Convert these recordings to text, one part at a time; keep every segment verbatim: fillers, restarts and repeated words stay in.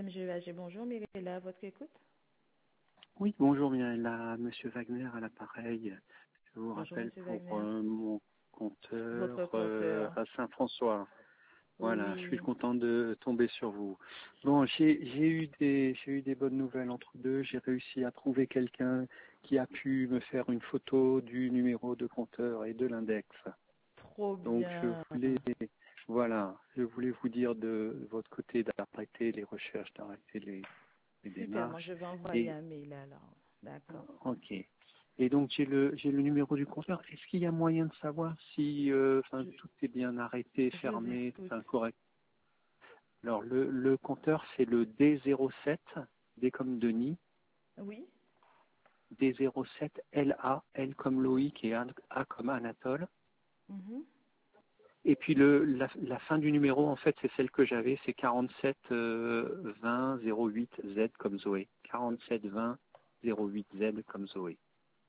M G A G, bonjour, Mirella, à votre écoute. Oui, bonjour, bien là, Monsieur Wagner à l'appareil. Je vous Bonjour, rappelle Monsieur pour Wagner. euh, mon Votre compteur euh, compteur. à Saint-François. Voilà, je suis Oui. content de tomber sur vous. Bon, j'ai j'ai eu des j'ai eu des bonnes nouvelles entre deux. J'ai réussi à trouver quelqu'un qui a pu me faire une photo du numéro de compteur et de l'index. Trop Donc je bien. voulais voilà, je voulais vous dire de votre côté d'arrêter les recherches, d'arrêter les, les Super, moi démarches. je vais envoyer Et un mail alors. D'accord. ok. Et donc j'ai le j'ai le numéro du compteur. Est-ce qu'il y a moyen de savoir si euh, enfin Je, tout est bien arrêté, je vous fermé, écoute. enfin correct? Alors le, le compteur c'est le D zéro sept, D comme Denis, Oui. D zéro sept L A, L comme Loïc et A, A comme Anatole. Mhm. Et puis le la, la fin du numéro en fait c'est celle que j'avais, c'est quarante-sept vingt zéro huit Z comme Zoé. quarante-sept vingt zéro huit Z comme Zoé.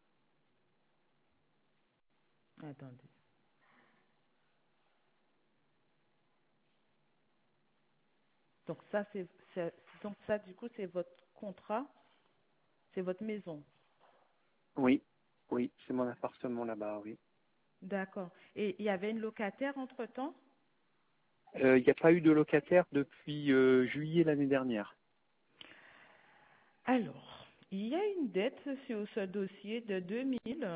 Attendez. Donc ça, c'est, c'est- donc ça, du coup, c'est votre contrat, c'est votre maison. Oui, oui, c'est mon appartement là-bas, oui. D'accord. Et il y avait une locataire entre-temps? Euh, Il n'y a pas eu de locataire depuis euh, juillet l'année dernière. Alors, il y a une dette sur ce dossier de deux mille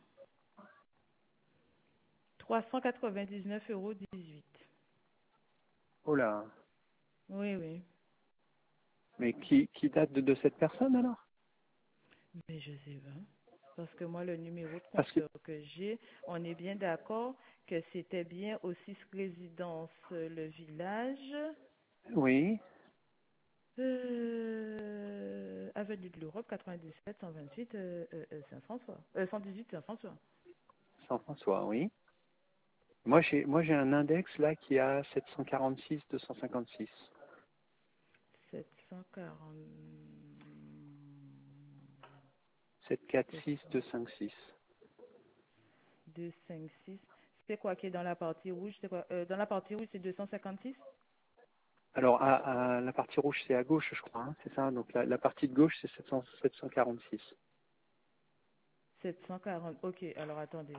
trois cent quatre-vingt-dix-neuf euros dix-huit. Oh là, Oui, oui. mais qui, qui date de, de cette personne alors? Mais je sais pas. Parce que moi, le numéro de Parce que, compteur que j'ai, on est bien d'accord que c'était bien au six résidence euh, le village, oui, euh, avenue de l'Europe, quatre-vingt-dix-sept cent vingt-huit euh, euh, euh, Saint-François. Euh, cent dix-huit Saint-François. Saint-François, oui. Moi j'ai moi j'ai un index là qui a sept cent quarante-six deux cent cinquante-six. sept cent quarante... sept cent quarante-six deux cent cinquante-six. deux cent cinquante-six. C'est quoi qui est dans la partie rouge? C'est quoi? Euh, dans la partie rouge, c'est deux cent cinquante-six? Alors à, à la partie rouge c'est à gauche je crois, hein, c'est ça. Donc la, la partie de gauche c'est sept cents sept cent quarante-six. sept cent quarante. Ok, alors attendez.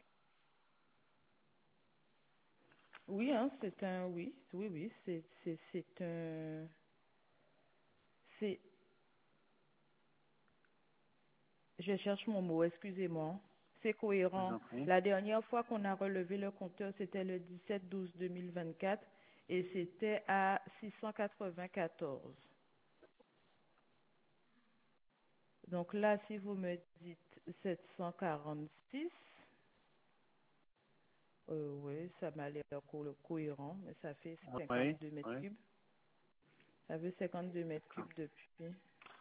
Oui, hein, c'est un... Oui, oui, oui, c'est c'est c'est un... C'est... Je cherche mon mot, excusez-moi. C'est Je vous cohérent. en prie. La dernière fois qu'on a relevé le compteur, c'était le dix-sept douze deux mille vingt-quatre et c'était à six cent quatre-vingt-quatorze. Donc là, si vous me dites sept cent quarante-six, euh, oui, ça m'a l'air co- cohérent, mais ça fait Oui, cinquante-deux mètres oui. cubes. Ça fait cinquante-deux mètres D'accord. cubes depuis.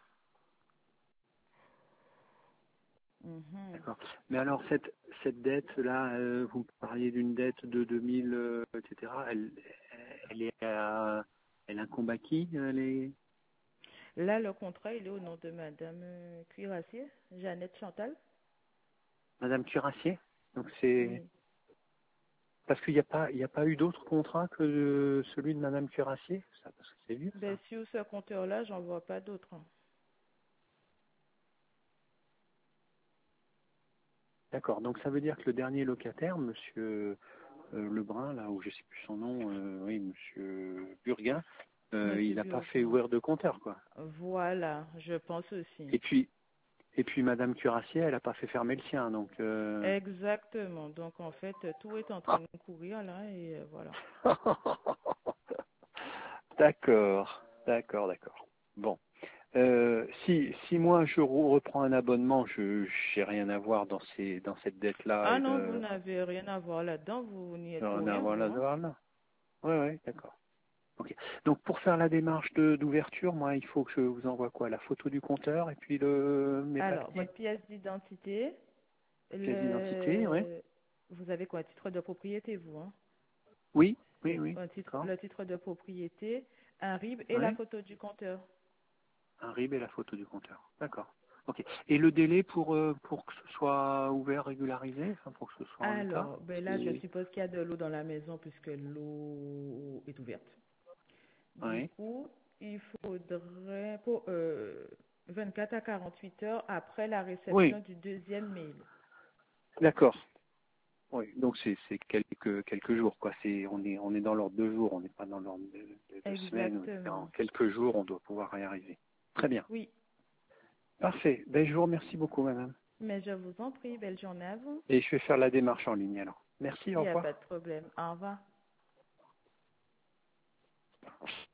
Mhm. D'accord. Mais alors cette cette dette là, euh, vous parliez d'une dette de deux mille, euh, et cetera. Elle elle est à, elle incombe à qui? Elle est Là, le contrat, il est au nom de Madame euh, Cuirassier, Jeannette Chantal. Madame Cuirassier. Donc c'est Oui. parce qu'il n'y a pas il y a pas eu d'autre contrat que euh, celui de Madame Cuirassier. Ça parce que c'est vieux Ben, ça. sur ce compteur-là, j'en vois pas d'autres. D'accord. Donc ça veut dire que le dernier locataire, Monsieur euh, Lebrun là, ou je sais plus son nom, euh, oui Monsieur Burguin, euh, il Monsieur n'a pas fait Burguin. ouvrir de compteur quoi. Voilà, je pense aussi. Et puis Et puis Madame Cuirassier, elle n'a pas fait fermer le sien, donc. Euh... Exactement. Donc, en fait, tout est en train de courir là et euh, voilà. D'accord, d'accord, d'accord. Bon, Euh, si si moi je re- reprends un abonnement, je j'ai rien à voir dans ces dans cette dette-là Ah et non, vous de n'avez rien à voir là-dedans. Vous n'y êtes pour rien à rien, voir vous, hein? là-dedans là. Ouais, ouais, d'accord. Ok. Donc pour faire la démarche de d'ouverture, moi, il faut que je vous envoie quoi? La photo du compteur et puis le mes Alors, papiers, votre pièce d'identité, pièce d'identité, ouais. le... vous avez quoi? Titre de propriété, vous, hein? Oui, oui, C'est oui, un titre, d'accord. le titre de propriété, un R I B et la Ouais. photo du compteur. Un R I B et la photo du compteur. D'accord. Ok. Et le délai pour euh, pour que ce soit ouvert, régularisé, enfin pour que ce soit en état, Alors, ben là, je c'est. suppose qu'il y a de l'eau dans la maison puisque l'eau est ouverte. Du Oui. coup, il faudrait pour euh, vingt-quatre à quarante-huit heures après la réception Oui, du deuxième mail. d'accord. Oui, donc c'est c'est quelques quelques jours, quoi. C'est on est on est dans l'ordre de jours, on n'est pas dans l'ordre de, de, de semaines, et cetera. En Exactement. quelques jours, on doit pouvoir y arriver. Très bien. Oui, Parfait. Ben, je vous remercie beaucoup, madame. mais je vous en prie, belle journée à vous. Et je vais faire la démarche en ligne alors. Merci, Il au n'y a pas revoir. de problème. Au revoir.